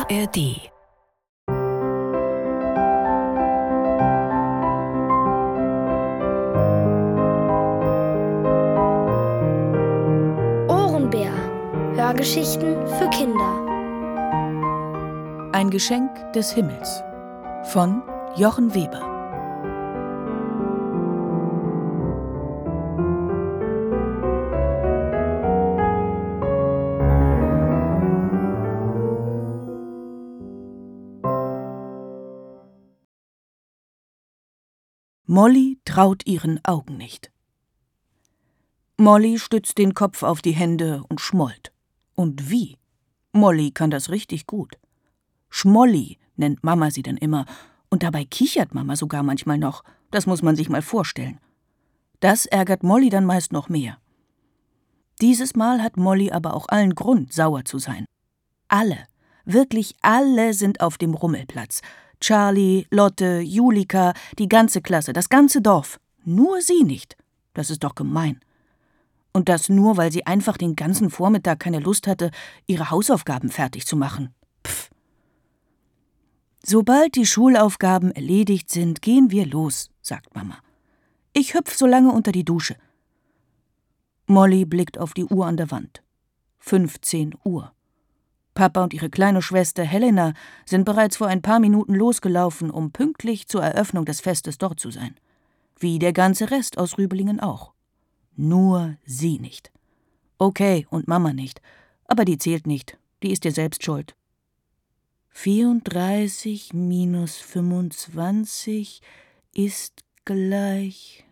ARD Ohrenbär. Hörgeschichten für Kinder. Ein Geschenk des Himmels von Jochen Weber. Molly traut ihren Augen nicht. Molly stützt den Kopf auf die Hände und schmollt. Und wie? Molly kann das richtig gut. Schmolli nennt Mama sie dann immer, und dabei kichert Mama sogar manchmal noch. Das muss man sich mal vorstellen. Das ärgert Molly dann meist noch mehr. Dieses Mal hat Molly aber auch allen Grund, sauer zu sein. Alle, wirklich alle sind auf dem Rummelplatz. Charlie, Lotte, Julika, die ganze Klasse, das ganze Dorf. Nur sie nicht. Das ist doch gemein. Und das nur, weil sie einfach den ganzen Vormittag keine Lust hatte, ihre Hausaufgaben fertig zu machen. Pff. Sobald die Schulaufgaben erledigt sind, gehen wir los, sagt Mama. Ich hüpf so lange unter die Dusche. Molly blickt auf die Uhr an der Wand. 15 Uhr. Papa und ihre kleine Schwester Helena sind bereits vor ein paar Minuten losgelaufen, um pünktlich zur Eröffnung des Festes dort zu sein. Wie der ganze Rest aus Rübelingen auch. Nur sie nicht. Okay, und Mama nicht. Aber die zählt nicht. Die ist ihr selbst schuld. 34 minus 25 ist gleich...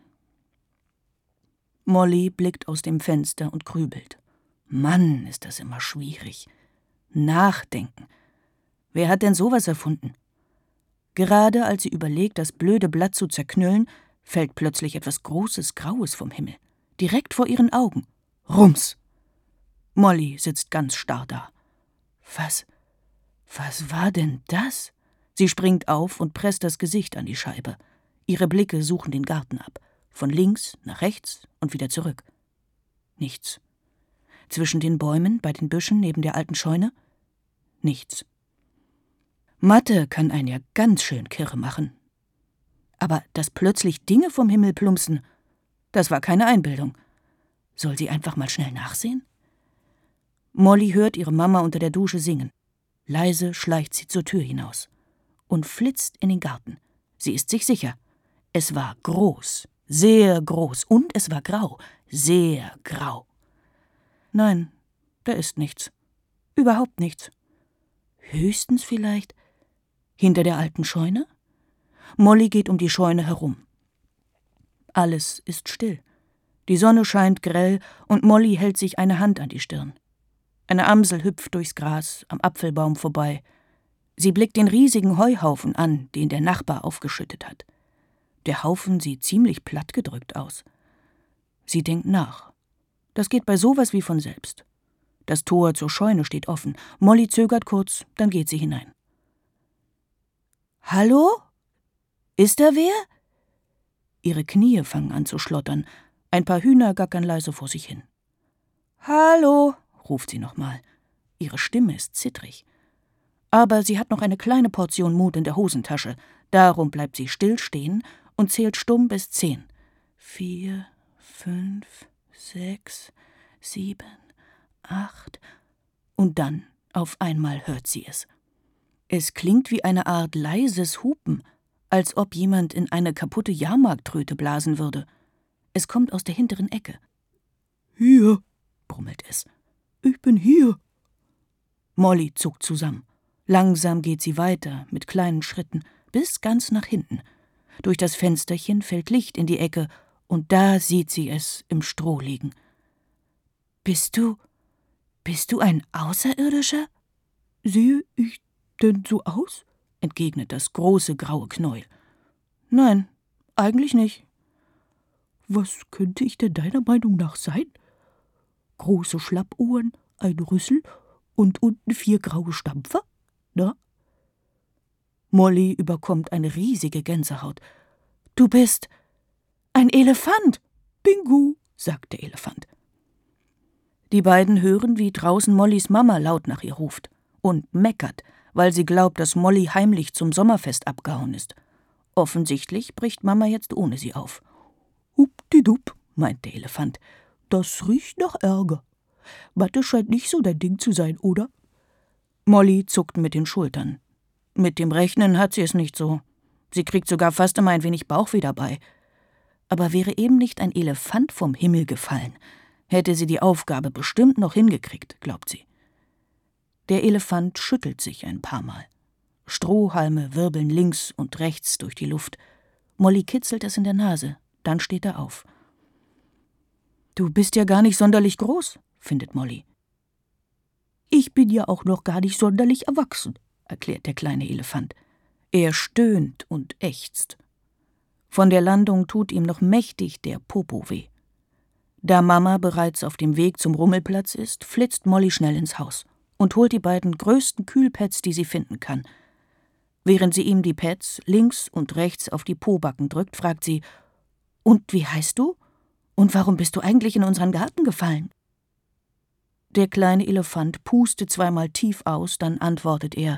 Molly blickt aus dem Fenster und grübelt. Mann, ist das immer schwierig. Nachdenken. Wer hat denn sowas erfunden? Gerade als sie überlegt, das blöde Blatt zu zerknüllen, fällt plötzlich etwas Großes, Graues vom Himmel. Direkt vor ihren Augen. Rums! Molly sitzt ganz starr da. Was war denn das? Sie springt auf und presst das Gesicht an die Scheibe. Ihre Blicke suchen den Garten ab. Von links nach rechts und wieder zurück. Nichts. Zwischen den Bäumen, bei den Büschen neben der alten Scheune? Nichts. Mathe kann einen ja ganz schön kirre machen. Aber dass plötzlich Dinge vom Himmel plumpsen, das war keine Einbildung. Soll sie einfach mal schnell nachsehen? Molly hört ihre Mama unter der Dusche singen. Leise schleicht sie zur Tür hinaus und flitzt in den Garten. Sie ist sich sicher. Es war groß, sehr groß, und es war grau, sehr grau. Nein, da ist nichts. Überhaupt nichts. Höchstens vielleicht hinter der alten Scheune? Molly geht um die Scheune herum. Alles ist still. Die Sonne scheint grell und Molly hält sich eine Hand an die Stirn. Eine Amsel hüpft durchs Gras am Apfelbaum vorbei. Sie blickt den riesigen Heuhaufen an, den der Nachbar aufgeschüttet hat. Der Haufen sieht ziemlich plattgedrückt aus. Sie denkt nach. Das geht bei sowas wie von selbst. Das Tor zur Scheune steht offen. Molly zögert kurz, dann geht sie hinein. »Hallo? Ist da wer?« Ihre Knie fangen an zu schlottern. Ein paar Hühner gackern leise vor sich hin. »Hallo«, ruft sie nochmal. Ihre Stimme ist zittrig. Aber sie hat noch eine kleine Portion Mut in der Hosentasche. Darum bleibt sie still stehen und zählt stumm bis 10. 4, 5, 6, 7, 8. Und dann, auf einmal hört sie es. Es klingt wie eine Art leises Hupen, als ob jemand in eine kaputte Jahrmarkttröte blasen würde. Es kommt aus der hinteren Ecke. »Hier«, brummelt es. »Ich bin hier.« Molly zuckt zusammen. Langsam geht sie weiter, mit kleinen Schritten, bis ganz nach hinten. Durch das Fensterchen fällt Licht in die Ecke, und da sieht sie es im Stroh liegen. »Bist du ein Außerirdischer?« »Sehe ich denn so aus?« entgegnet das große graue Knäuel. »Nein, eigentlich nicht.« »Was könnte ich denn deiner Meinung nach sein? Große Schlappohren, ein Rüssel und unten 4 graue Stampfer? Na?« Molly überkommt eine riesige Gänsehaut. »Du bist ein Elefant!« »Bingo«, sagt der Elefant. Die beiden hören, wie draußen Mollys Mama laut nach ihr ruft und meckert, weil sie glaubt, dass Molly heimlich zum Sommerfest abgehauen ist. Offensichtlich bricht Mama jetzt ohne sie auf. »Hupdidup«, meint der Elefant, »das riecht nach Ärger. Mathe scheint nicht so dein Ding zu sein, oder?« Molly zuckt mit den Schultern. Mit dem Rechnen hat sie es nicht so. Sie kriegt sogar fast immer ein wenig Bauchweh dabei. Aber wäre eben nicht ein Elefant vom Himmel gefallen, hätte sie die Aufgabe bestimmt noch hingekriegt, glaubt sie. Der Elefant schüttelt sich ein paar Mal. Strohhalme wirbeln links und rechts durch die Luft. Molly kitzelt es in der Nase, dann steht er auf. »Du bist ja gar nicht sonderlich groß«, findet Molly. »Ich bin ja auch noch gar nicht sonderlich erwachsen«, erklärt der kleine Elefant. Er stöhnt und ächzt. Von der Landung tut ihm noch mächtig der Popo weh. Da Mama bereits auf dem Weg zum Rummelplatz ist, flitzt Molly schnell ins Haus und holt die beiden größten Kühlpads, die sie finden kann. Während sie ihm die Pads links und rechts auf die Pobacken drückt, fragt sie, »Und wie heißt du? Und warum bist du eigentlich in unseren Garten gefallen?« Der kleine Elefant pustet zweimal tief aus, dann antwortet er,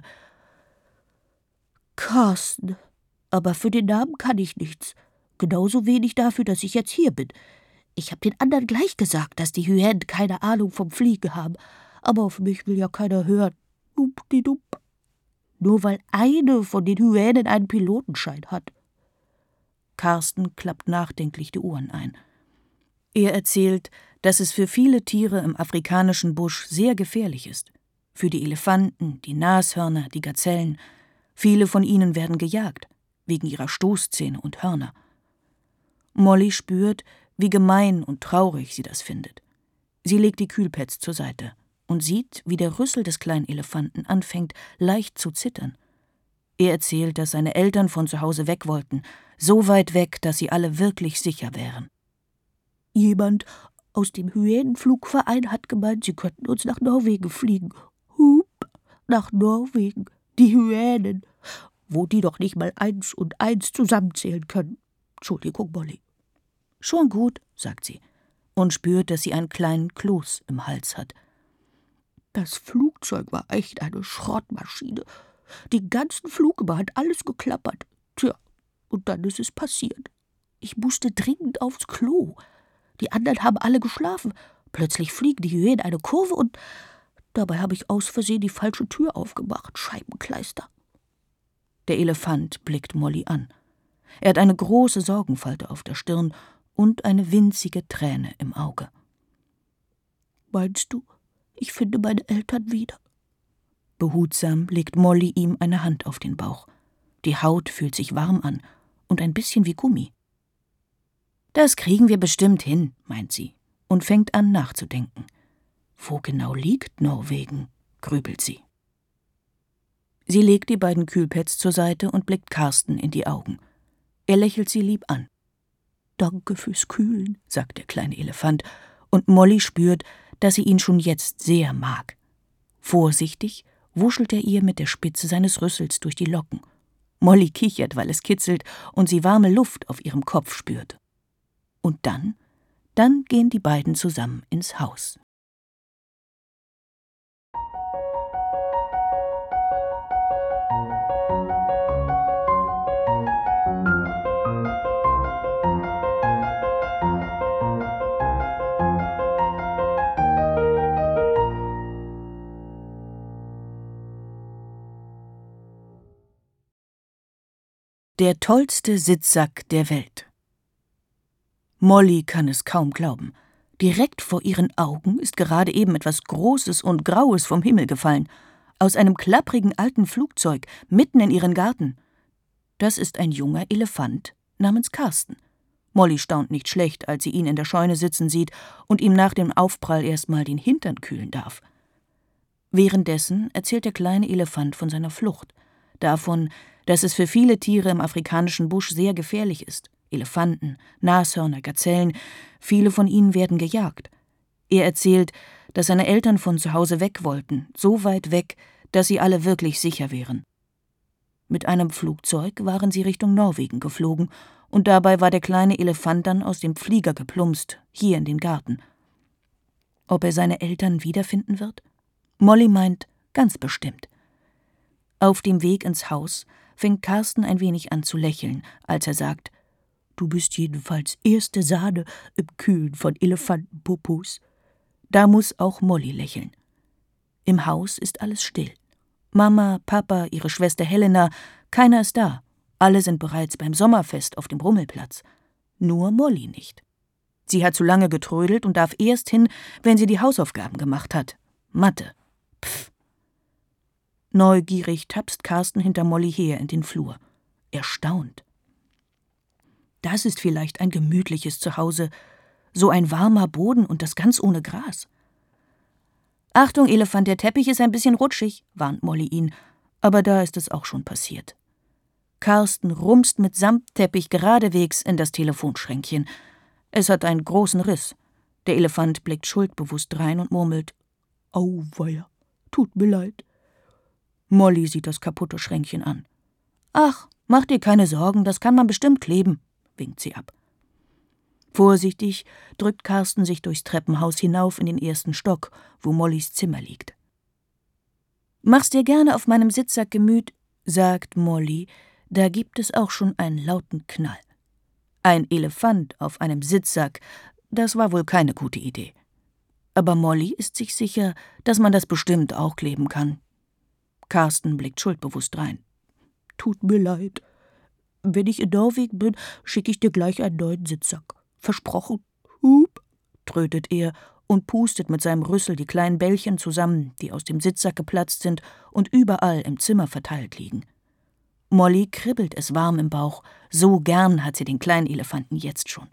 »Carsten, aber für den Namen kann ich nichts. Genauso wenig dafür, dass ich jetzt hier bin. Ich habe den anderen gleich gesagt, dass die Hyänen keine Ahnung vom Fliegen haben. Aber auf mich will ja keiner hören. Dupdidup. Nur weil eine von den Hyänen einen Pilotenschein hat.« Carsten klappt nachdenklich die Ohren ein. Er erzählt, dass es für viele Tiere im afrikanischen Busch sehr gefährlich ist. Für die Elefanten, die Nashörner, die Gazellen. Viele von ihnen werden gejagt, wegen ihrer Stoßzähne und Hörner. Molly spürt, wie gemein und traurig sie das findet. Sie legt die Kühlpads zur Seite und sieht, wie der Rüssel des kleinen Elefanten anfängt, leicht zu zittern. Er erzählt, dass seine Eltern von zu Hause weg wollten, so weit weg, dass sie alle wirklich sicher wären. »Jemand aus dem Hyänenflugverein hat gemeint, sie könnten uns nach Norwegen fliegen. Hup, nach Norwegen, die Hyänen, wo die doch nicht mal 1 und 1 zusammenzählen können. Entschuldigung, Molly.« »Schon gut«, sagt sie und spürt, dass sie einen kleinen Kloß im Hals hat. »Das Flugzeug war echt eine Schrottmaschine. Den ganzen Flug über hat alles geklappert. Tja, und dann ist es passiert. Ich musste dringend aufs Klo. Die anderen haben alle geschlafen. Plötzlich fliegen die Hyänen eine Kurve und dabei habe ich aus Versehen die falsche Tür aufgemacht. Scheibenkleister.« Der Elefant blickt Molly an. Er hat eine große Sorgenfalte auf der Stirn und eine winzige Träne im Auge. »Meinst du, ich finde meine Eltern wieder?« Behutsam legt Molly ihm eine Hand auf den Bauch. Die Haut fühlt sich warm an und ein bisschen wie Gummi. »Das kriegen wir bestimmt hin«, meint sie und fängt an nachzudenken. »Wo genau liegt Norwegen?«, grübelt sie. Sie legt die beiden Kühlpads zur Seite und blickt Carsten in die Augen. Er lächelt sie lieb an. »Danke fürs Kühlen«, sagt der kleine Elefant, und Molly spürt, dass sie ihn schon jetzt sehr mag. Vorsichtig wuschelt er ihr mit der Spitze seines Rüssels durch die Locken. Molly kichert, weil es kitzelt und sie warme Luft auf ihrem Kopf spürt. Und dann gehen die beiden zusammen ins Haus. Der tollste Sitzsack der Welt. Molly kann es kaum glauben. Direkt vor ihren Augen ist gerade eben etwas Großes und Graues vom Himmel gefallen. Aus einem klapprigen alten Flugzeug, mitten in ihren Garten. Das ist ein junger Elefant namens Carsten. Molly staunt nicht schlecht, als sie ihn in der Scheune sitzen sieht und ihm nach dem Aufprall erst mal den Hintern kühlen darf. Währenddessen erzählt der kleine Elefant von seiner Flucht. Davon, dass es für viele Tiere im afrikanischen Busch sehr gefährlich ist. Elefanten, Nashörner, Gazellen, viele von ihnen werden gejagt. Er erzählt, dass seine Eltern von zu Hause weg wollten, so weit weg, dass sie alle wirklich sicher wären. Mit einem Flugzeug waren sie Richtung Norwegen geflogen und dabei war der kleine Elefant dann aus dem Flieger geplumpst, hier in den Garten. Ob er seine Eltern wiederfinden wird? Molly meint, ganz bestimmt. Auf dem Weg ins Haus fängt Karsten ein wenig an zu lächeln, als er sagt: »Du bist jedenfalls erste Sahne im Kühlen von Elefantenpopos.« Da muss auch Molly lächeln. Im Haus ist alles still. Mama, Papa, ihre Schwester Helena, keiner ist da. Alle sind bereits beim Sommerfest auf dem Rummelplatz. Nur Molly nicht. Sie hat zu lange getrödelt und darf erst hin, wenn sie die Hausaufgaben gemacht hat. Mathe. Pff. Neugierig tapst Karsten hinter Molly her in den Flur. Erstaunt. Das ist vielleicht ein gemütliches Zuhause. So ein warmer Boden und das ganz ohne Gras. »Achtung, Elefant, der Teppich ist ein bisschen rutschig«, warnt Molly ihn, aber da ist es auch schon passiert. Karsten rumst mit Samtteppich geradewegs in das Telefonschränkchen. Es hat einen großen Riss. Der Elefant blickt schuldbewusst rein und murmelt: »Auweia, tut mir leid.« Molly sieht das kaputte Schränkchen an. »Ach, mach dir keine Sorgen, das kann man bestimmt kleben«, winkt sie ab. Vorsichtig drückt Karsten sich durchs Treppenhaus hinauf in den ersten Stock, wo Mollys Zimmer liegt. »Mach's dir gerne auf meinem Sitzsack gemüt«, sagt Molly, da gibt es auch schon einen lauten Knall. Ein Elefant auf einem Sitzsack, das war wohl keine gute Idee. Aber Molly ist sich sicher, dass man das bestimmt auch kleben kann. Karsten blickt schuldbewusst rein. »Tut mir leid. Wenn ich in Norwegen bin, schicke ich dir gleich einen neuen Sitzsack. Versprochen. Hup«, trötet er und pustet mit seinem Rüssel die kleinen Bällchen zusammen, die aus dem Sitzsack geplatzt sind und überall im Zimmer verteilt liegen. Molly kribbelt es warm im Bauch, so gern hat sie den kleinen Elefanten jetzt schon.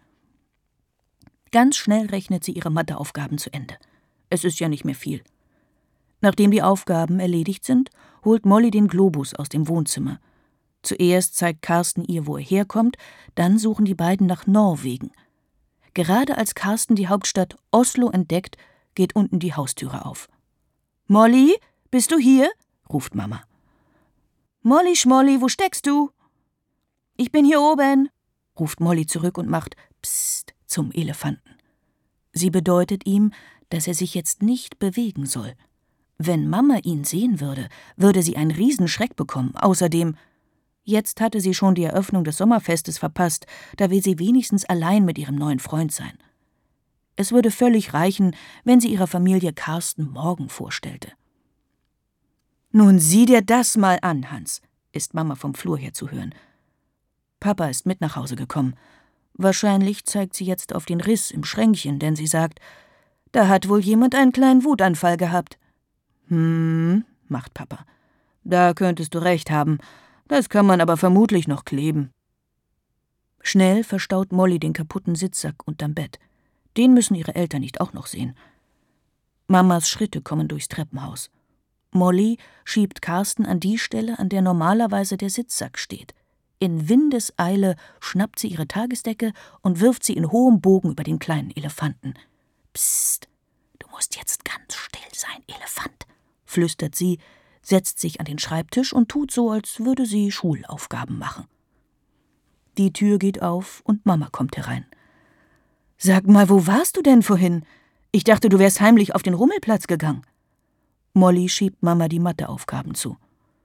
Ganz schnell rechnet sie ihre Matheaufgaben zu Ende. Es ist ja nicht mehr viel. Nachdem die Aufgaben erledigt sind, holt Molly den Globus aus dem Wohnzimmer. Zuerst zeigt Karsten ihr, wo er herkommt, dann suchen die beiden nach Norwegen. Gerade als Karsten die Hauptstadt Oslo entdeckt, geht unten die Haustüre auf. »Molly, bist du hier?« ruft Mama. »Molly Schmolly, wo steckst du?« »Ich bin hier oben«, ruft Molly zurück und macht Psst zum Elefanten. Sie bedeutet ihm, dass er sich jetzt nicht bewegen soll. Wenn Mama ihn sehen würde, würde sie einen Riesenschreck bekommen. Außerdem, jetzt hatte sie schon die Eröffnung des Sommerfestes verpasst, da will sie wenigstens allein mit ihrem neuen Freund sein. Es würde völlig reichen, wenn sie ihrer Familie Karsten morgen vorstellte. »Nun sieh dir das mal an, Hans«, ist Mama vom Flur her zu hören. Papa ist mit nach Hause gekommen. Wahrscheinlich zeigt sie jetzt auf den Riss im Schränkchen, denn sie sagt, da hat wohl jemand einen kleinen Wutanfall gehabt. Macht Papa. Da könntest du recht haben. Das kann man aber vermutlich noch kleben. Schnell verstaut Molly den kaputten Sitzsack unterm Bett. Den müssen ihre Eltern nicht auch noch sehen. Mamas Schritte kommen durchs Treppenhaus. Molly schiebt Karsten an die Stelle, an der normalerweise der Sitzsack steht. In Windeseile schnappt sie ihre Tagesdecke und wirft sie in hohem Bogen über den kleinen Elefanten. »Psst, du musst jetzt ganz still sein, Elefant«, flüstert sie, setzt sich an den Schreibtisch und tut so, als würde sie Schulaufgaben machen. Die Tür geht auf und Mama kommt herein. »Sag mal, wo warst du denn vorhin? Ich dachte, du wärst heimlich auf den Rummelplatz gegangen.« Molly schiebt Mama die Matheaufgaben zu.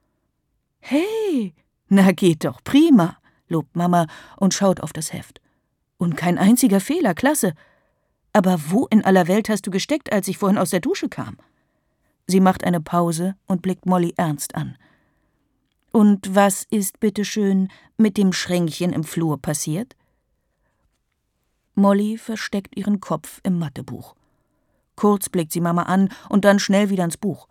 »Hey, na geht doch prima«, lobt Mama und schaut auf das Heft. »Und kein einziger Fehler, klasse. Aber wo in aller Welt hast du gesteckt, als ich vorhin aus der Dusche kam?« Sie macht eine Pause und blickt Molly ernst an. »Und was ist, bitteschön, mit dem Schränkchen im Flur passiert?« Molly versteckt ihren Kopf im Mathebuch. Kurz blickt sie Mama an und dann schnell wieder ins Buch.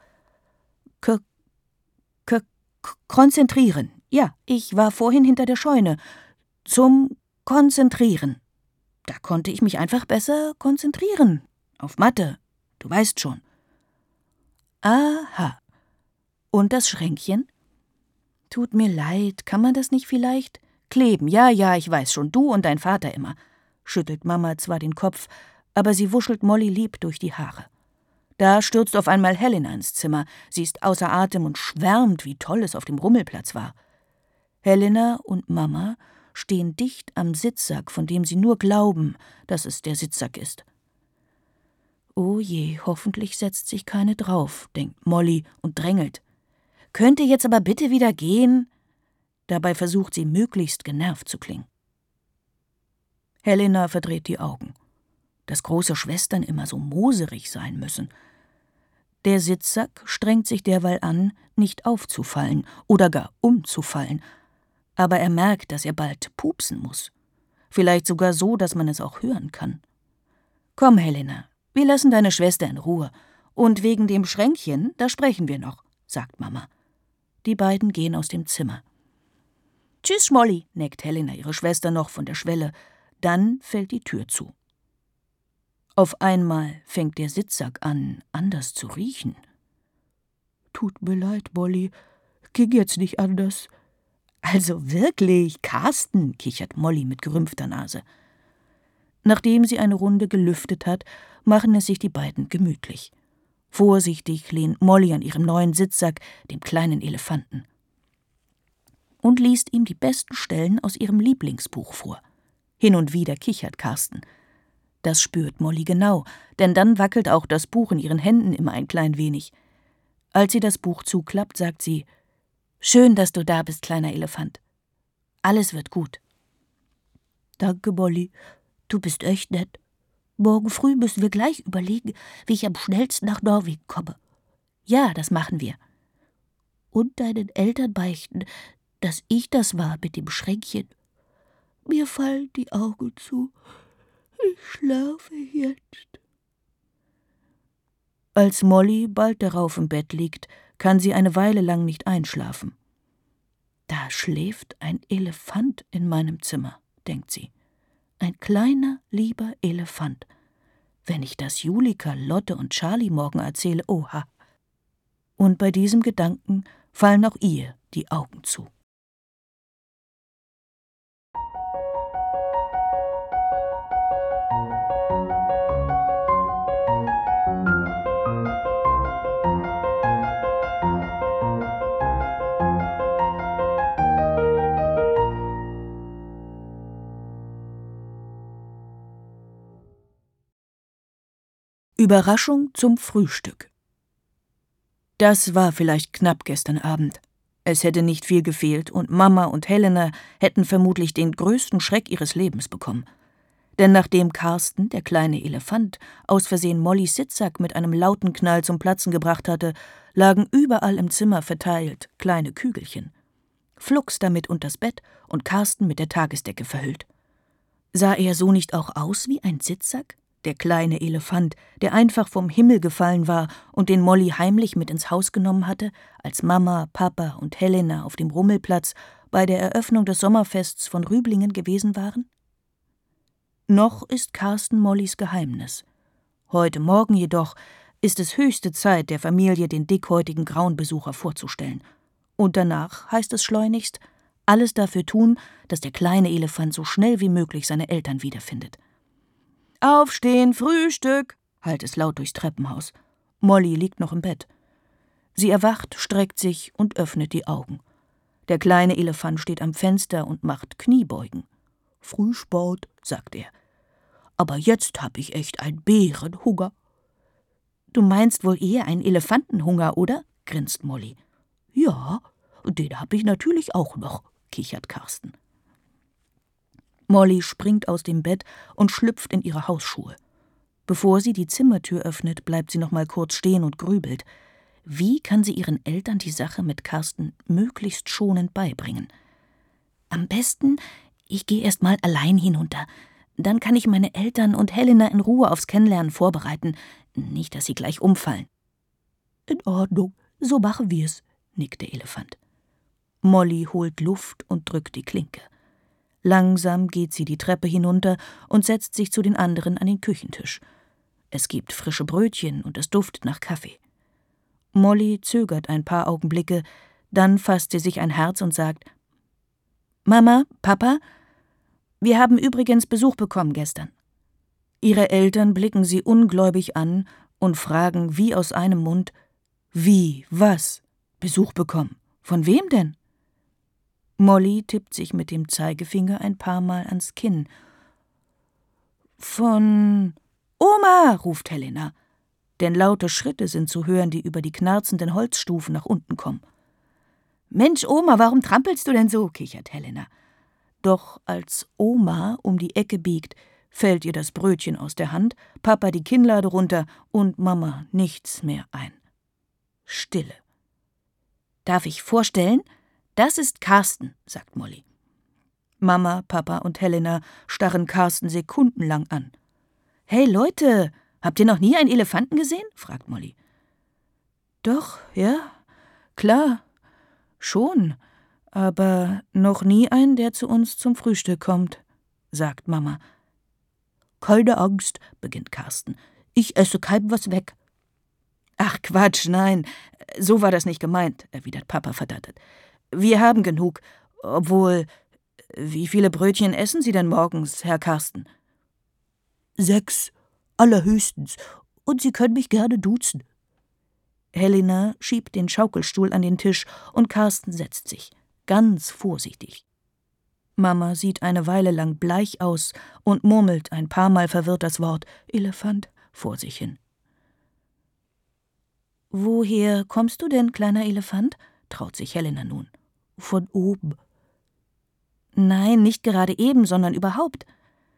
Konzentrieren. Ja, ich war vorhin hinter der Scheune. Zum Konzentrieren. Da konnte ich mich einfach besser konzentrieren. Auf Mathe. Du weißt schon. Aha. Und das Schränkchen? Tut mir leid, kann man das nicht vielleicht? Kleben, ja, ich weiß schon, du und dein Vater immer. Schüttelt Mama zwar den Kopf, aber sie wuschelt Molly lieb durch die Haare. Da stürzt auf einmal Helena ins Zimmer. Sie ist außer Atem und schwärmt, wie toll es auf dem Rummelplatz war. Helena und Mama stehen dicht am Sitzsack, von dem sie nur glauben, dass es der Sitzsack ist. Oh je, hoffentlich setzt sich keine drauf, denkt Molly und drängelt. Könnt ihr jetzt aber bitte wieder gehen?« Dabei versucht sie, möglichst genervt zu klingen. Helena verdreht die Augen. Dass große Schwestern immer so moserig sein müssen. Der Sitzsack strengt sich derweil an, nicht aufzufallen oder gar umzufallen. Aber er merkt, dass er bald pupsen muss. Vielleicht sogar so, dass man es auch hören kann. »Komm, Helena, wir lassen deine Schwester in Ruhe. Und wegen dem Schränkchen, da sprechen wir noch«, sagt Mama. Die beiden gehen aus dem Zimmer. »Tschüss, Schmolli«, neckt Helena ihre Schwester noch von der Schwelle. Dann fällt die Tür zu. Auf einmal fängt der Sitzsack an, anders zu riechen. »Tut mir leid, Molly, ging jetzt nicht anders.« »Also wirklich, Carsten«, kichert Molly mit gerümpfter Nase. Nachdem sie eine Runde gelüftet hat, machen es sich die beiden gemütlich. Vorsichtig lehnt Molly an ihrem neuen Sitzsack, dem kleinen Elefanten, und liest ihm die besten Stellen aus ihrem Lieblingsbuch vor. Hin und wieder kichert Carsten. Das spürt Molly genau, denn dann wackelt auch das Buch in ihren Händen immer ein klein wenig. Als sie das Buch zuklappt, sagt sie: »Schön, dass du da bist, kleiner Elefant. Alles wird gut.« »Danke, Molly. Du bist echt nett. Morgen früh müssen wir gleich überlegen, wie ich am schnellsten nach Norwegen komme.« »Ja, das machen wir.« »Und deinen Eltern beichten, dass ich das war mit dem Schränkchen. Mir fallen die Augen zu. Ich schlafe jetzt.« Als Molly bald darauf im Bett liegt, kann sie eine Weile lang nicht einschlafen. »Da schläft ein Elefant in meinem Zimmer«, denkt sie. »Ein kleiner, lieber Elefant. Wenn ich das Julika, Lotte und Charlie morgen erzähle, oha.« Und bei diesem Gedanken fallen auch ihr die Augen zu. Überraschung zum Frühstück. Das war vielleicht knapp gestern Abend. Es hätte nicht viel gefehlt und Mama und Helena hätten vermutlich den größten Schreck ihres Lebens bekommen. Denn nachdem Carsten, der kleine Elefant, aus Versehen Mollys Sitzsack mit einem lauten Knall zum Platzen gebracht hatte, lagen überall im Zimmer verteilt kleine Kügelchen. Flugs damit unters Bett und Carsten mit der Tagesdecke verhüllt. Sah er so nicht auch aus wie ein Sitzsack? Der kleine Elefant, der einfach vom Himmel gefallen war und den Molly heimlich mit ins Haus genommen hatte, als Mama, Papa und Helena auf dem Rummelplatz bei der Eröffnung des Sommerfests von Rüblingen gewesen waren? Noch ist Carsten Mollys Geheimnis. Heute Morgen jedoch ist es höchste Zeit, der Familie den dickhäutigen grauen Besucher vorzustellen. Und danach heißt es schleunigst, alles dafür tun, dass der kleine Elefant so schnell wie möglich seine Eltern wiederfindet. »Aufstehen, Frühstück«, hallt es laut durchs Treppenhaus. Molly liegt noch im Bett. Sie erwacht, streckt sich und öffnet die Augen. Der kleine Elefant steht am Fenster und macht Kniebeugen. »Frühsport«, sagt er. »Aber jetzt hab ich echt einen Bärenhunger.« »Du meinst wohl eher einen Elefantenhunger, oder?«, grinst Molly. »Ja, den hab ich natürlich auch noch«, kichert Carsten. Molly springt aus dem Bett und schlüpft in ihre Hausschuhe. Bevor sie die Zimmertür öffnet, bleibt sie noch mal kurz stehen und grübelt. Wie kann sie ihren Eltern die Sache mit Carsten möglichst schonend beibringen? Am besten, ich gehe erst mal allein hinunter. Dann kann ich meine Eltern und Helena in Ruhe aufs Kennenlernen vorbereiten. Nicht, dass sie gleich umfallen. In Ordnung, so machen wir's, nickt der Elefant. Molly holt Luft und drückt die Klinke. Langsam geht sie die Treppe hinunter und setzt sich zu den anderen an den Küchentisch. Es gibt frische Brötchen und es duftet nach Kaffee. Molly zögert ein paar Augenblicke, dann fasst sie sich ein Herz und sagt: »Mama, Papa, wir haben übrigens Besuch bekommen gestern.« Ihre Eltern blicken sie ungläubig an und fragen wie aus einem Mund: »Wie, was? Besuch bekommen? Von wem denn?« Molly tippt sich mit dem Zeigefinger ein paar Mal ans Kinn. »Von Oma«, ruft Helena, denn laute Schritte sind zu hören, die über die knarzenden Holzstufen nach unten kommen. »Mensch, Oma, warum trampelst du denn so?« kichert Helena. Doch als Oma um die Ecke biegt, fällt ihr das Brötchen aus der Hand, Papa die Kinnlade runter und Mama nichts mehr ein. Stille. »Darf ich vorstellen? Das ist Carsten«, sagt Molly. Mama, Papa und Helena starren Carsten sekundenlang an. »Hey Leute, habt ihr noch nie einen Elefanten gesehen?« fragt Molly. »Doch, ja, klar, schon, aber noch nie einen, der zu uns zum Frühstück kommt«, sagt Mama. »Keine Angst«, beginnt Carsten, »ich esse keinem was weg.« »Ach Quatsch, nein, so war das nicht gemeint«, erwidert Papa verdattert. »Wir haben genug, obwohl, wie viele Brötchen essen Sie denn morgens, Herr Carsten?« 6, allerhöchstens, und Sie können mich gerne duzen.« Helena schiebt den Schaukelstuhl an den Tisch und Carsten setzt sich, ganz vorsichtig. Mama sieht eine Weile lang bleich aus und murmelt ein paar Mal verwirrt das Wort »Elefant« vor sich hin. »Woher kommst du denn, kleiner Elefant?« traut sich Helena nun. »Von oben.« »Nein, nicht gerade eben, sondern überhaupt.«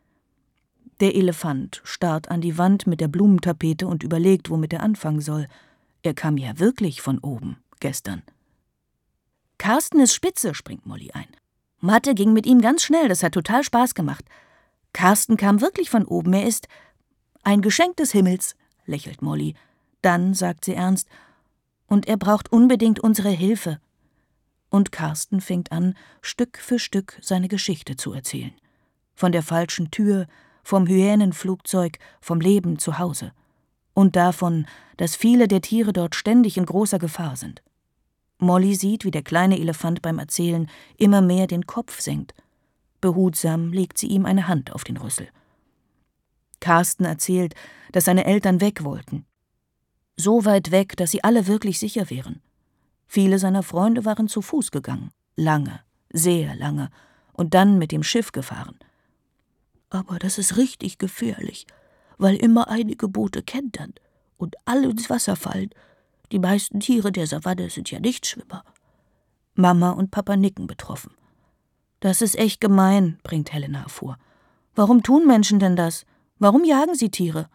Der Elefant starrt an die Wand mit der Blumentapete und überlegt, womit er anfangen soll. Er kam ja wirklich von oben, gestern. »Carsten ist spitze«, springt Molly ein. »Mathe ging mit ihm ganz schnell, das hat total Spaß gemacht. Carsten kam wirklich von oben, er ist ein Geschenk des Himmels«, lächelt Molly. Dann sagt sie ernst, »und er braucht unbedingt unsere Hilfe.« Und Carsten fängt an, Stück für Stück seine Geschichte zu erzählen. Von der falschen Tür, vom Hyänenflugzeug, vom Leben zu Hause. Und davon, dass viele der Tiere dort ständig in großer Gefahr sind. Molly sieht, wie der kleine Elefant beim Erzählen immer mehr den Kopf senkt. Behutsam legt sie ihm eine Hand auf den Rüssel. Carsten erzählt, dass seine Eltern weg wollten. So weit weg, dass sie alle wirklich sicher wären. Viele seiner Freunde waren zu Fuß gegangen, lange, sehr lange, und dann mit dem Schiff gefahren. »Aber das ist richtig gefährlich, weil immer einige Boote kentern und alle ins Wasser fallen. Die meisten Tiere der Savanne sind ja Nichtschwimmer.« Mama und Papa nicken betroffen. »Das ist echt gemein«, bringt Helena hervor. »Warum tun Menschen denn das? Warum jagen sie Tiere?«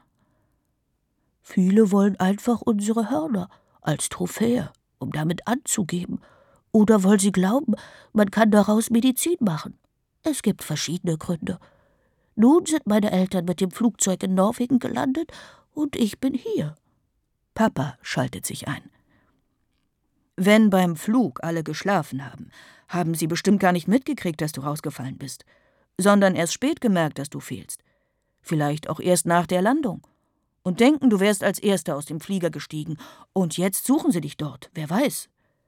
»Viele wollen einfach unsere Hörner als Trophäe, um damit anzugeben. Oder weil sie glauben, man kann daraus Medizin machen. Es gibt verschiedene Gründe. Nun sind meine Eltern mit dem Flugzeug in Norwegen gelandet und ich bin hier.« Papa schaltet sich ein. »Wenn beim Flug alle geschlafen haben, haben sie bestimmt gar nicht mitgekriegt, dass du rausgefallen bist, sondern erst spät gemerkt, dass du fehlst. Vielleicht auch erst nach der Landung. Und denken, du wärst als Erster aus dem Flieger gestiegen. Und jetzt suchen sie dich dort, wer weiß.«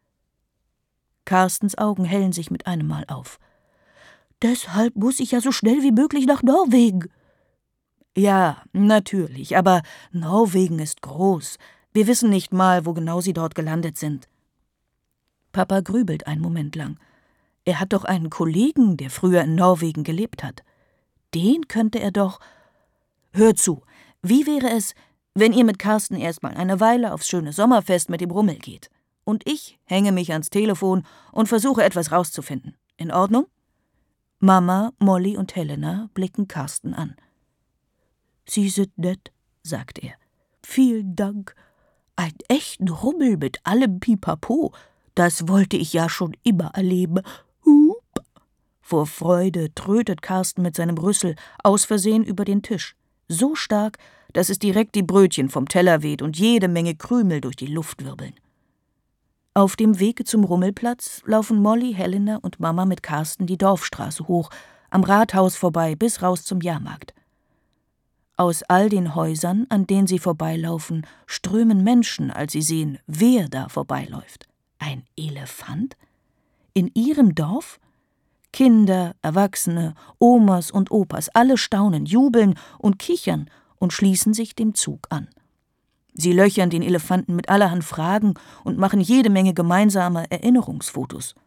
Carstens Augen hellen sich mit einem Mal auf. »Deshalb muss ich ja so schnell wie möglich nach Norwegen.« »Ja, natürlich, aber Norwegen ist groß. Wir wissen nicht mal, wo genau sie dort gelandet sind.« Papa grübelt einen Moment lang. Er hat doch einen Kollegen, der früher in Norwegen gelebt hat. Den könnte er doch... »Hör zu, wie wäre es, wenn ihr mit Carsten erstmal eine Weile aufs schöne Sommerfest mit dem Rummel geht? Und ich hänge mich ans Telefon und versuche etwas rauszufinden. In Ordnung?« Mama, Molly und Helena blicken Carsten an. »Sie sind nett«, sagt er. »Vielen Dank. Einen echten Rummel mit allem Pipapo, das wollte ich ja schon immer erleben. Hup!« Vor Freude trötet Carsten mit seinem Rüssel aus Versehen über den Tisch. So stark, dass es direkt die Brötchen vom Teller weht und jede Menge Krümel durch die Luft wirbeln. Auf dem Wege zum Rummelplatz laufen Molly, Helena und Mama mit Carsten die Dorfstraße hoch, am Rathaus vorbei bis raus zum Jahrmarkt. Aus all den Häusern, an denen sie vorbeilaufen, strömen Menschen, als sie sehen, wer da vorbeiläuft. Ein Elefant? In ihrem Dorf? Kinder, Erwachsene, Omas und Opas, alle staunen, jubeln und kichern und schließen sich dem Zug an. Sie löchern den Elefanten mit allerhand Fragen und machen jede Menge gemeinsamer Erinnerungsfotos.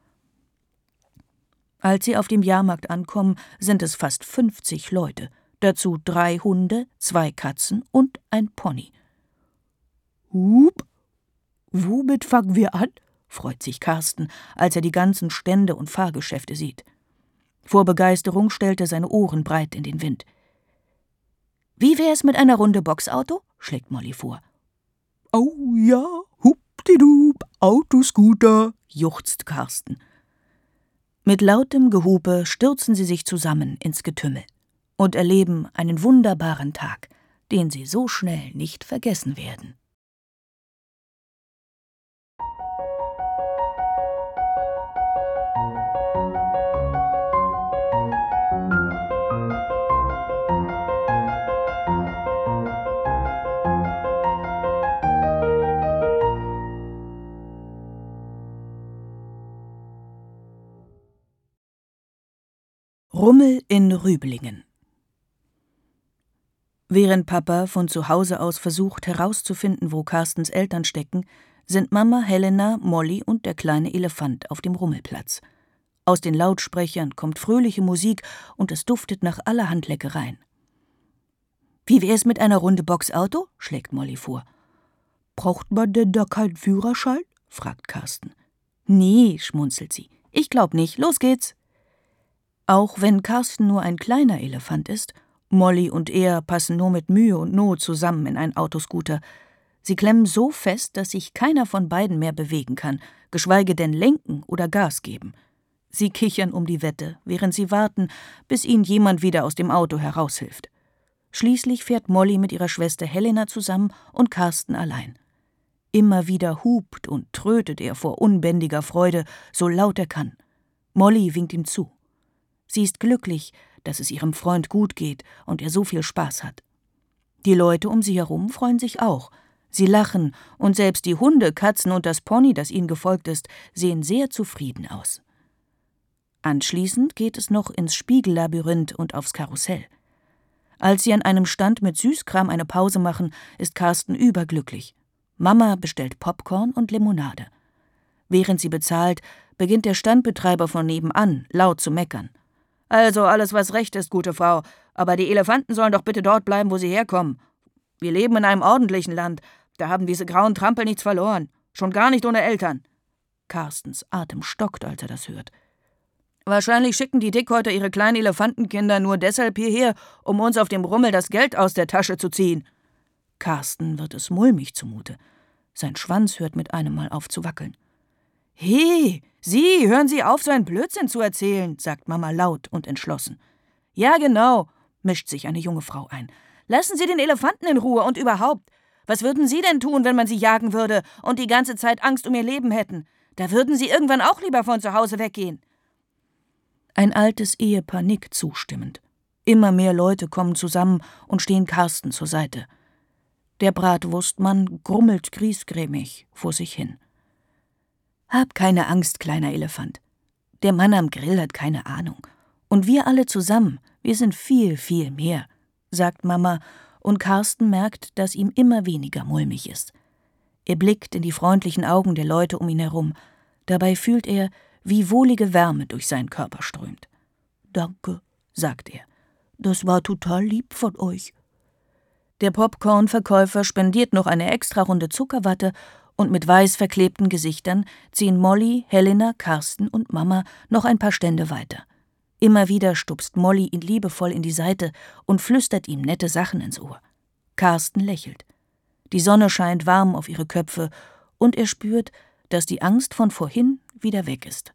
Als sie auf dem Jahrmarkt ankommen, sind es fast 50 Leute, dazu 3 Hunde, 2 Katzen und ein Pony. »Hup, womit fangen wir an?« freut sich Karsten, als er die ganzen Stände und Fahrgeschäfte sieht. Vor Begeisterung stellt er seine Ohren breit in den Wind. »Wie wär's mit einer Runde Boxauto?« schlägt Molly vor. »Oh ja, hupdidub, Autoscooter«, juchzt Karsten. Mit lautem Gehupe stürzen sie sich zusammen ins Getümmel und erleben einen wunderbaren Tag, den sie so schnell nicht vergessen werden. Rummel in Rüblingen. Während Papa von zu Hause aus versucht herauszufinden, wo Karstens Eltern stecken, sind Mama, Helena, Molly und der kleine Elefant auf dem Rummelplatz. Aus den Lautsprechern kommt fröhliche Musik und es duftet nach allerhand Leckereien. »Wie wär's mit einer Runde Boxauto?« schlägt Molly vor. »Braucht man denn da keinen Führerschein?« fragt Karsten. »Nee«, schmunzelt sie. »Ich glaub nicht. Los geht's!« Auch wenn Karsten nur ein kleiner Elefant ist, Molly und er passen nur mit Mühe und Not zusammen in einen Autoscooter. Sie klemmen so fest, dass sich keiner von beiden mehr bewegen kann, geschweige denn lenken oder Gas geben. Sie kichern um die Wette, während sie warten, bis ihnen jemand wieder aus dem Auto heraushilft. Schließlich fährt Molly mit ihrer Schwester Helena zusammen und Karsten allein. Immer wieder hupt und trötet er vor unbändiger Freude, so laut er kann. Molly winkt ihm zu. Sie ist glücklich, dass es ihrem Freund gut geht und er so viel Spaß hat. Die Leute um sie herum freuen sich auch. Sie lachen und selbst die Hunde, Katzen und das Pony, das ihnen gefolgt ist, sehen sehr zufrieden aus. Anschließend geht es noch ins Spiegellabyrinth und aufs Karussell. Als sie an einem Stand mit Süßkram eine Pause machen, ist Karsten überglücklich. Mama bestellt Popcorn und Limonade. Während sie bezahlt, beginnt der Standbetreiber von nebenan laut zu meckern. »Also alles, was recht ist, gute Frau, aber die Elefanten sollen doch bitte dort bleiben, wo sie herkommen. Wir leben in einem ordentlichen Land, da haben diese grauen Trampel nichts verloren, schon gar nicht ohne Eltern.« Karstens Atem stockt, als er das hört. »Wahrscheinlich schicken die Dickhäuter ihre kleinen Elefantenkinder nur deshalb hierher, um uns auf dem Rummel das Geld aus der Tasche zu ziehen.« Karsten wird es mulmig zumute. Sein Schwanz hört mit einem Mal auf zu wackeln. »He, Sie, hören Sie auf, so einen Blödsinn zu erzählen«, sagt Mama laut und entschlossen. »Ja, genau«, mischt sich eine junge Frau ein. »Lassen Sie den Elefanten in Ruhe und überhaupt. Was würden Sie denn tun, wenn man sie jagen würde und die ganze Zeit Angst um ihr Leben hätten? Da würden Sie irgendwann auch lieber von zu Hause weggehen.« Ein altes Ehepaar nickt zustimmend. Immer mehr Leute kommen zusammen und stehen Karsten zur Seite. Der Bratwurstmann grummelt griesgrämig vor sich hin. »Hab keine Angst, kleiner Elefant. Der Mann am Grill hat keine Ahnung. Und wir alle zusammen, wir sind viel, viel mehr«, sagt Mama, und Karsten merkt, dass ihm immer weniger mulmig ist. Er blickt in die freundlichen Augen der Leute um ihn herum. Dabei fühlt er, wie wohlige Wärme durch seinen Körper strömt. »Danke«, sagt er. »Das war total lieb von euch.« Der Popcorn-Verkäufer spendiert noch eine Extrarunde Zuckerwatte und mit weiß verklebten Gesichtern ziehen Molly, Helena, Karsten und Mama noch ein paar Stände weiter. Immer wieder stupst Molly ihn liebevoll in die Seite und flüstert ihm nette Sachen ins Ohr. Karsten lächelt. Die Sonne scheint warm auf ihre Köpfe und er spürt, dass die Angst von vorhin wieder weg ist.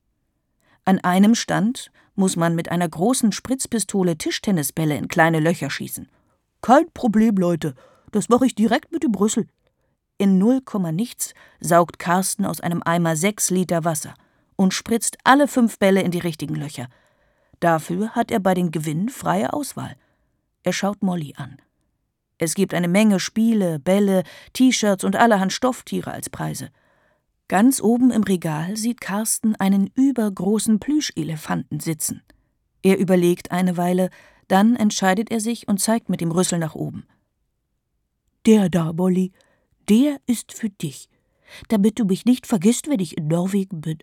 An einem Stand muss man mit einer großen Spritzpistole Tischtennisbälle in kleine Löcher schießen. »Kein Problem, Leute, das mache ich direkt mit dem Rüssel.« In 0,nichts saugt Karsten aus einem Eimer 6 Liter Wasser und spritzt alle 5 Bälle in die richtigen Löcher. Dafür hat er bei den Gewinnen freie Auswahl. Er schaut Molly an. Es gibt eine Menge Spiele, Bälle, T-Shirts und allerhand Stofftiere als Preise. Ganz oben im Regal sieht Karsten einen übergroßen Plüschelefanten sitzen. Er überlegt eine Weile, dann entscheidet er sich und zeigt mit dem Rüssel nach oben. »Der da, Molly, der ist für dich, damit du mich nicht vergisst, wenn ich in Norwegen bin.«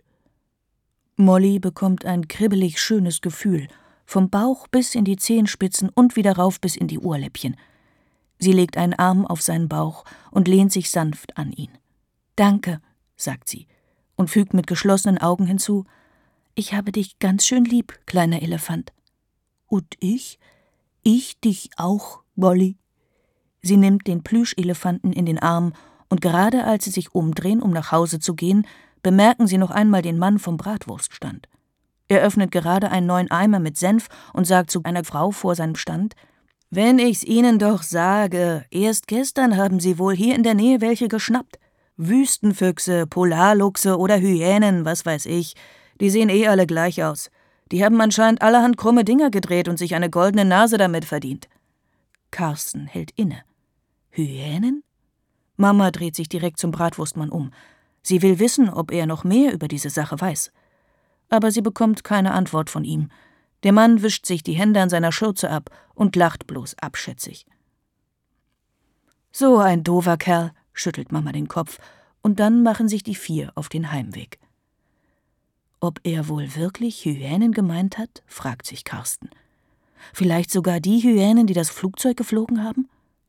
Molly bekommt ein kribbelig schönes Gefühl, vom Bauch bis in die Zehenspitzen und wieder rauf bis in die Ohrläppchen. Sie legt einen Arm auf seinen Bauch und lehnt sich sanft an ihn. »Danke«, sagt sie und fügt mit geschlossenen Augen hinzu: »Ich habe dich ganz schön lieb, kleiner Elefant.« »Und ich dich auch, Molly.« Sie nimmt den Plüschelefanten in den Arm, und gerade als sie sich umdrehen, um nach Hause zu gehen, bemerken sie noch einmal den Mann vom Bratwurststand. Er öffnet gerade einen neuen Eimer mit Senf und sagt zu einer Frau vor seinem Stand: »Wenn ich's Ihnen doch sage, erst gestern haben Sie wohl hier in der Nähe welche geschnappt. Wüstenfüchse, Polarluchse oder Hyänen, was weiß ich, die sehen alle gleich aus. Die haben anscheinend allerhand krumme Dinger gedreht und sich eine goldene Nase damit verdient.« Carsten hält inne. »Hyänen?« Mama dreht sich direkt zum Bratwurstmann um. Sie will wissen, ob er noch mehr über diese Sache weiß. Aber sie bekommt keine Antwort von ihm. Der Mann wischt sich die Hände an seiner Schürze ab und lacht bloß abschätzig. »So ein doofer Kerl«, schüttelt Mama den Kopf, und dann machen sich die 4 auf den Heimweg. Ob er wohl wirklich Hyänen gemeint hat, fragt sich Carsten. Vielleicht sogar die Hyänen, die das Flugzeug geflogen haben?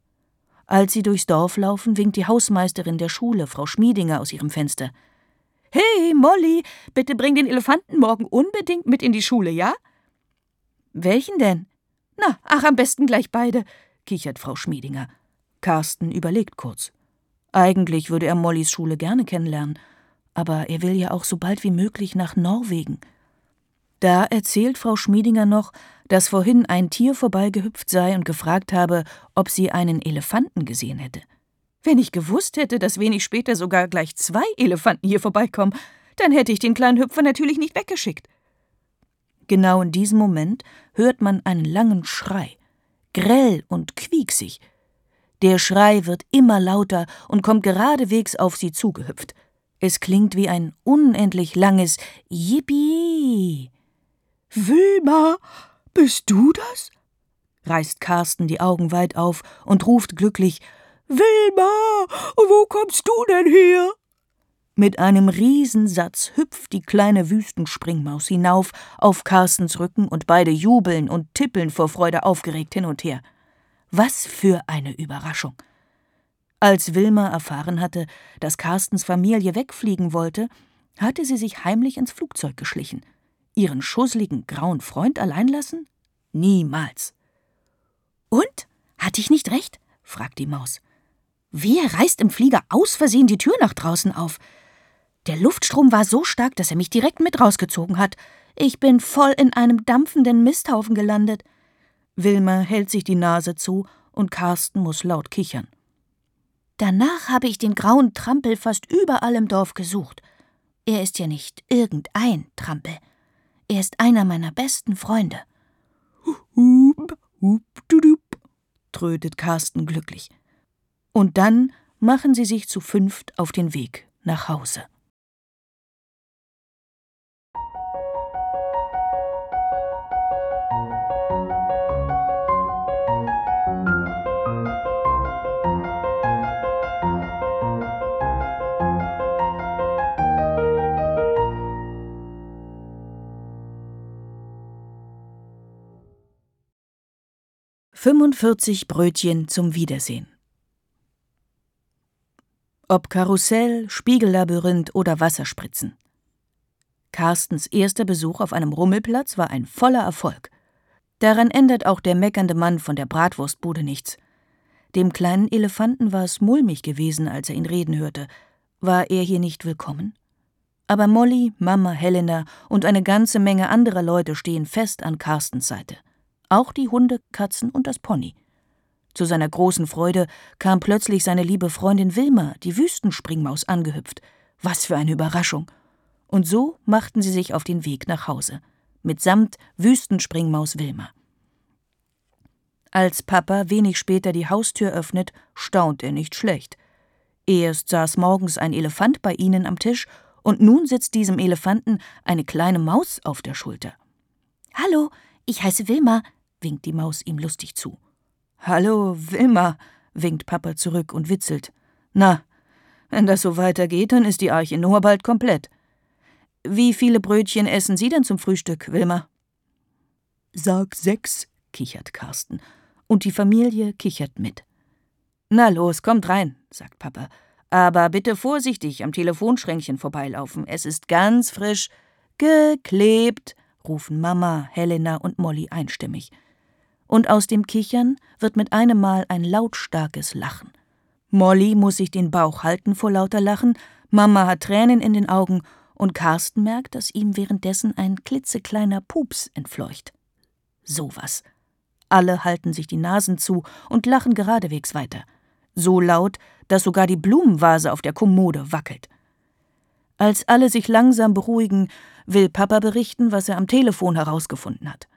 Als sie durchs Dorf laufen, winkt die Hausmeisterin der Schule, Frau Schmiedinger, aus ihrem Fenster. »Hey, Molly, bitte bring den Elefanten morgen unbedingt mit in die Schule, ja?« »Welchen denn?« »Na, am besten gleich beide«, kichert Frau Schmiedinger. Carsten überlegt kurz. Eigentlich würde er Mollys Schule gerne kennenlernen, aber er will ja auch so bald wie möglich nach Norwegen. Da erzählt Frau Schmiedinger noch, dass vorhin ein Tier vorbeigehüpft sei und gefragt habe, ob sie einen Elefanten gesehen hätte. »Wenn ich gewusst hätte, dass wenig später sogar gleich 2 Elefanten hier vorbeikommen, dann hätte ich den kleinen Hüpfer natürlich nicht weggeschickt.« Genau in diesem Moment hört man einen langen Schrei, grell und quieksig. Der Schrei wird immer lauter und kommt geradewegs auf sie zugehüpft. Es klingt wie ein unendlich langes Yippie. »Wilma, bist du das?« reißt Carsten die Augen weit auf und ruft glücklich: »Wilma, wo kommst du denn her?« Mit einem Riesensatz hüpft die kleine Wüstenspringmaus hinauf auf Carstens Rücken und beide jubeln und tippeln vor Freude aufgeregt hin und her. Was für eine Überraschung! Als Wilma erfahren hatte, dass Carstens Familie wegfliegen wollte, hatte sie sich heimlich ins Flugzeug geschlichen. Ihren schusseligen, grauen Freund allein lassen? Niemals. »Und? Hatte ich nicht recht?« fragt die Maus. »Wer reißt im Flieger aus Versehen die Tür nach draußen auf? Der Luftstrom war so stark, dass er mich direkt mit rausgezogen hat. Ich bin voll in einem dampfenden Misthaufen gelandet.« Wilma hält sich die Nase zu und Carsten muss laut kichern. »Danach habe ich den grauen Trampel fast überall im Dorf gesucht. Er ist ja nicht irgendein Trampel. Er ist einer meiner besten Freunde.« »Hup, hup, dudup«, trötet Carsten glücklich. Und dann machen sie sich zu 5 auf den Weg nach Hause. »45 Brötchen zum Wiedersehen«. Ob Karussell, Spiegellabyrinth oder Wasserspritzen. Carstens erster Besuch auf einem Rummelplatz war ein voller Erfolg. Daran ändert auch der meckernde Mann von der Bratwurstbude nichts. Dem kleinen Elefanten war es mulmig gewesen, als er ihn reden hörte. War er hier nicht willkommen? Aber Molly, Mama, Helena und eine ganze Menge anderer Leute stehen fest an Carstens Seite. Auch die Hunde, Katzen und das Pony. Zu seiner großen Freude kam plötzlich seine liebe Freundin Wilma, die Wüstenspringmaus, angehüpft. Was für eine Überraschung! Und so machten sie sich auf den Weg nach Hause, mitsamt Wüstenspringmaus Wilma. Als Papa wenig später die Haustür öffnet, staunt er nicht schlecht. Erst saß morgens ein Elefant bei ihnen am Tisch, und nun sitzt diesem Elefanten eine kleine Maus auf der Schulter. »Hallo, ich heiße Wilma«, winkt die Maus ihm lustig zu. »Hallo, Wilma«, winkt Papa zurück und witzelt. »Na, wenn das so weitergeht, dann ist die Arche Noah bald komplett. Wie viele Brötchen essen Sie denn zum Frühstück, Wilma?« »Sag 6«, kichert Carsten, und die Familie kichert mit. »Na los, kommt rein«, sagt Papa, Aber bitte vorsichtig am Telefonschränkchen vorbeilaufen. Es ist ganz frisch geklebt, rufen Mama, Helena und Molly einstimmig. Und aus dem Kichern wird mit einem Mal ein lautstarkes Lachen. Molly muss sich den Bauch halten vor lauter Lachen, Mama hat Tränen in den Augen und Carsten merkt, dass ihm währenddessen ein klitzekleiner Pups entfleucht. Sowas. Alle halten sich die Nasen zu und lachen geradewegs weiter. So laut, dass sogar die Blumenvase auf der Kommode wackelt. Als alle sich langsam beruhigen, will Papa berichten, was er am Telefon herausgefunden hat.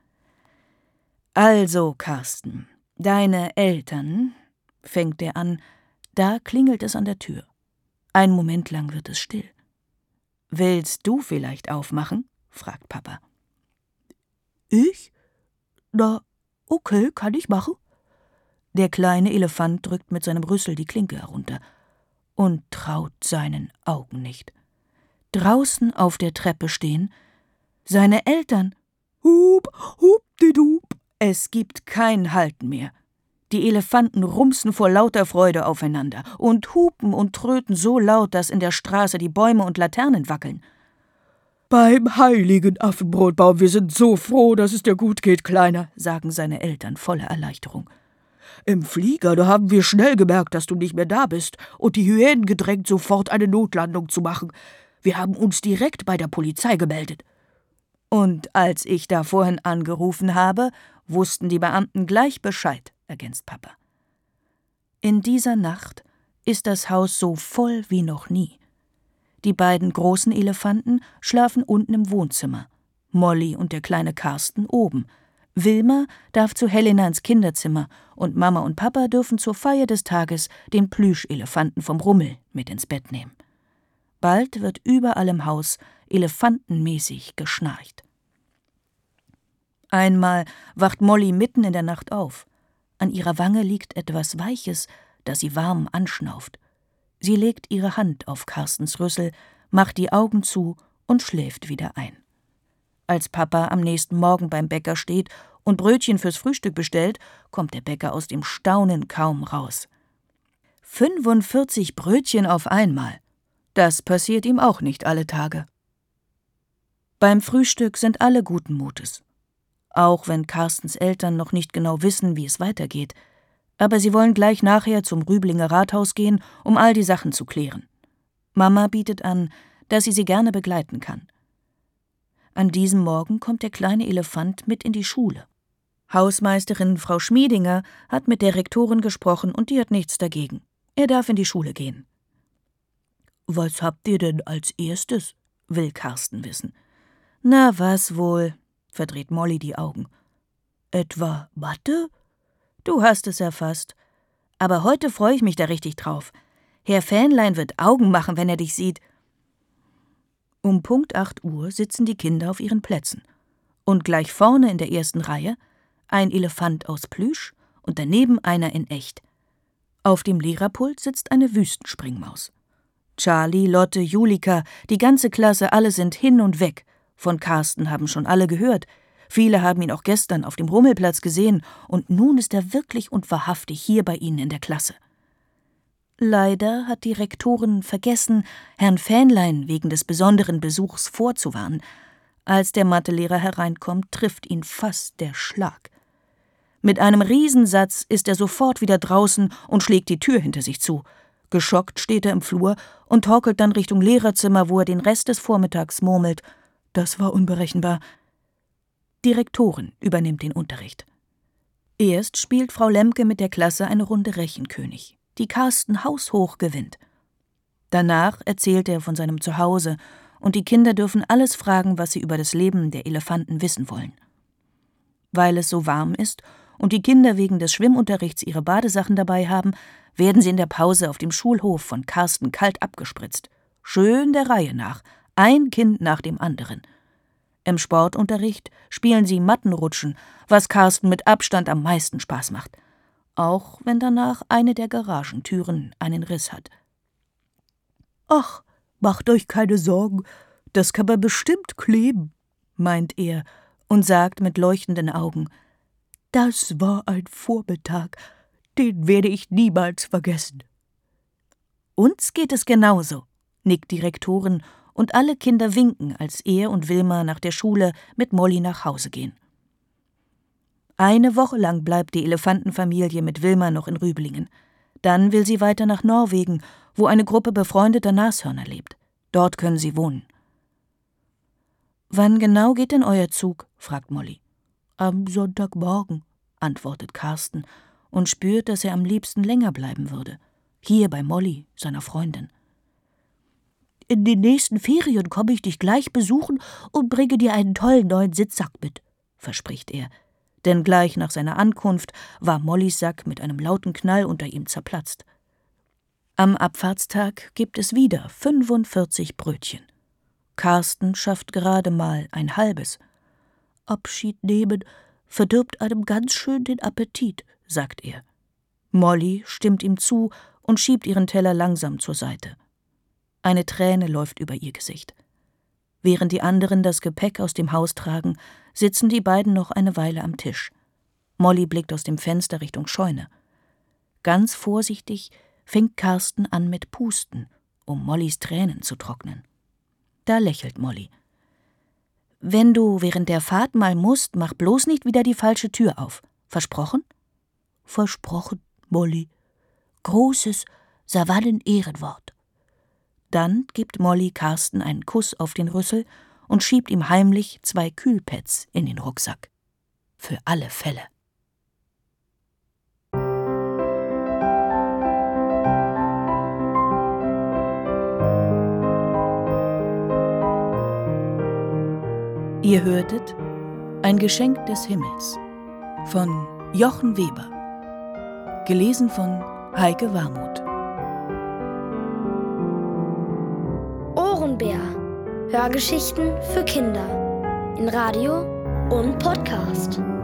Also, Carsten, deine Eltern, fängt er an, da klingelt es an der Tür. Einen Moment lang wird es still. Willst du vielleicht aufmachen? Fragt Papa. Ich? Na, okay, kann ich machen. Der kleine Elefant drückt mit seinem Rüssel die Klinke herunter und traut seinen Augen nicht. Draußen auf der Treppe stehen seine Eltern. Hup, hupdidup. Es gibt kein Halten mehr. Die Elefanten rumsen vor lauter Freude aufeinander und hupen und tröten so laut, dass in der Straße die Bäume und Laternen wackeln. Beim heiligen Affenbrotbaum, wir sind so froh, dass es dir gut geht, Kleiner, sagen seine Eltern voller Erleichterung. Im Flieger, da haben wir schnell gemerkt, dass du nicht mehr da bist und die Hyänen gedrängt, sofort eine Notlandung zu machen. Wir haben uns direkt bei der Polizei gemeldet. Und als ich da vorhin angerufen habe, wussten die Beamten gleich Bescheid, ergänzt Papa. In dieser Nacht ist das Haus so voll wie noch nie. Die beiden großen Elefanten schlafen unten im Wohnzimmer, Molly und der kleine Carsten oben. Wilma darf zu Helena ins Kinderzimmer und Mama und Papa dürfen zur Feier des Tages den Plüschelefanten vom Rummel mit ins Bett nehmen. Bald wird überall im Haus elefantenmäßig geschnarcht. Einmal wacht Molly mitten in der Nacht auf. An ihrer Wange liegt etwas Weiches, das sie warm anschnauft. Sie legt ihre Hand auf Carstens Rüssel, macht die Augen zu und schläft wieder ein. Als Papa am nächsten Morgen beim Bäcker steht und Brötchen fürs Frühstück bestellt, kommt der Bäcker aus dem Staunen kaum raus. 45 Brötchen auf einmal. Das passiert ihm auch nicht alle Tage. Beim Frühstück sind alle guten Mutes. Auch wenn Carstens Eltern noch nicht genau wissen, wie es weitergeht. Aber sie wollen gleich nachher zum Rüblinger Rathaus gehen, um all die Sachen zu klären. Mama bietet an, dass sie gerne begleiten kann. An diesem Morgen kommt der kleine Elefant mit in die Schule. Hausmeisterin Frau Schmiedinger hat mit der Rektorin gesprochen und die hat nichts dagegen. Er darf in die Schule gehen. Was habt ihr denn als erstes? Will Carsten wissen. Na, was wohl, verdreht Molly die Augen. Etwa Mathe? Du hast es erfasst. Aber heute freue ich mich da richtig drauf. Herr Fähnlein wird Augen machen, wenn er dich sieht. Um Punkt 8 Uhr sitzen die Kinder auf ihren Plätzen. Und gleich vorne in der ersten Reihe ein Elefant aus Plüsch und daneben einer in echt. Auf dem Lehrerpult sitzt eine Wüstenspringmaus. Charlie, Lotte, Julika, die ganze Klasse, alle sind hin und weg. Von Carsten haben schon alle gehört. Viele haben ihn auch gestern auf dem Rummelplatz gesehen und nun ist er wirklich und wahrhaftig hier bei ihnen in der Klasse. Leider hat die Rektorin vergessen, Herrn Fähnlein wegen des besonderen Besuchs vorzuwarnen. Als der Mathelehrer hereinkommt, trifft ihn fast der Schlag. Mit einem Riesensatz ist er sofort wieder draußen und schlägt die Tür hinter sich zu. Geschockt steht er im Flur und torkelt dann Richtung Lehrerzimmer, wo er den Rest des Vormittags murmelt. Das war unberechenbar. Die Rektorin übernimmt den Unterricht. Erst spielt Frau Lemke mit der Klasse eine Runde Rechenkönig, die Carsten haushoch gewinnt. Danach erzählt er von seinem Zuhause und die Kinder dürfen alles fragen, was sie über das Leben der Elefanten wissen wollen. Weil es so warm ist und die Kinder wegen des Schwimmunterrichts ihre Badesachen dabei haben, werden sie in der Pause auf dem Schulhof von Carsten kalt abgespritzt. Schön der Reihe nach, ein Kind nach dem anderen. Im Sportunterricht spielen sie Mattenrutschen, was Carsten mit Abstand am meisten Spaß macht. Auch wenn danach eine der Garagentüren einen Riss hat. »Ach, macht euch keine Sorgen, das kann man bestimmt kleben«, meint er und sagt mit leuchtenden Augen, »das war ein Vormittag, den werde ich niemals vergessen.« Uns geht es genauso, nickt die Rektorin, und alle Kinder winken, als er und Wilma nach der Schule mit Molly nach Hause gehen. Eine Woche lang bleibt die Elefantenfamilie mit Wilma noch in Rüblingen. Dann will sie weiter nach Norwegen, wo eine Gruppe befreundeter Nashörner lebt. Dort können sie wohnen. »Wann genau geht denn euer Zug?« fragt Molly. »Am Sonntagmorgen«, antwortet Carsten und spürt, dass er am liebsten länger bleiben würde. Hier bei Molly, seiner Freundin. »In den nächsten Ferien komme ich dich gleich besuchen und bringe dir einen tollen neuen Sitzsack mit«, verspricht er. Denn gleich nach seiner Ankunft war Mollys Sack mit einem lauten Knall unter ihm zerplatzt. Am Abfahrtstag gibt es wieder 45 Brötchen. Carsten schafft gerade mal ein halbes. »Abschied nehmen verdirbt einem ganz schön den Appetit«, sagt er. Molly stimmt ihm zu und schiebt ihren Teller langsam zur Seite. Eine Träne läuft über ihr Gesicht. Während die anderen das Gepäck aus dem Haus tragen, sitzen die beiden noch eine Weile am Tisch. Molly blickt aus dem Fenster Richtung Scheune. Ganz vorsichtig fängt Carsten an mit Pusten, um Mollys Tränen zu trocknen. Da lächelt Molly. »Wenn du während der Fahrt mal musst, mach bloß nicht wieder die falsche Tür auf. Versprochen?« »Versprochen, Molly. Großes Savannen-Ehrenwort.« Dann gibt Molly Carsten einen Kuss auf den Rüssel und schiebt ihm heimlich 2 Kühlpads in den Rucksack. Für alle Fälle. Ihr hörtet Ein Geschenk des Himmels von Jochen Weber. Gelesen von Heike Warmuth. Ohrenbär. Hörgeschichten für Kinder. In Radio und Podcast.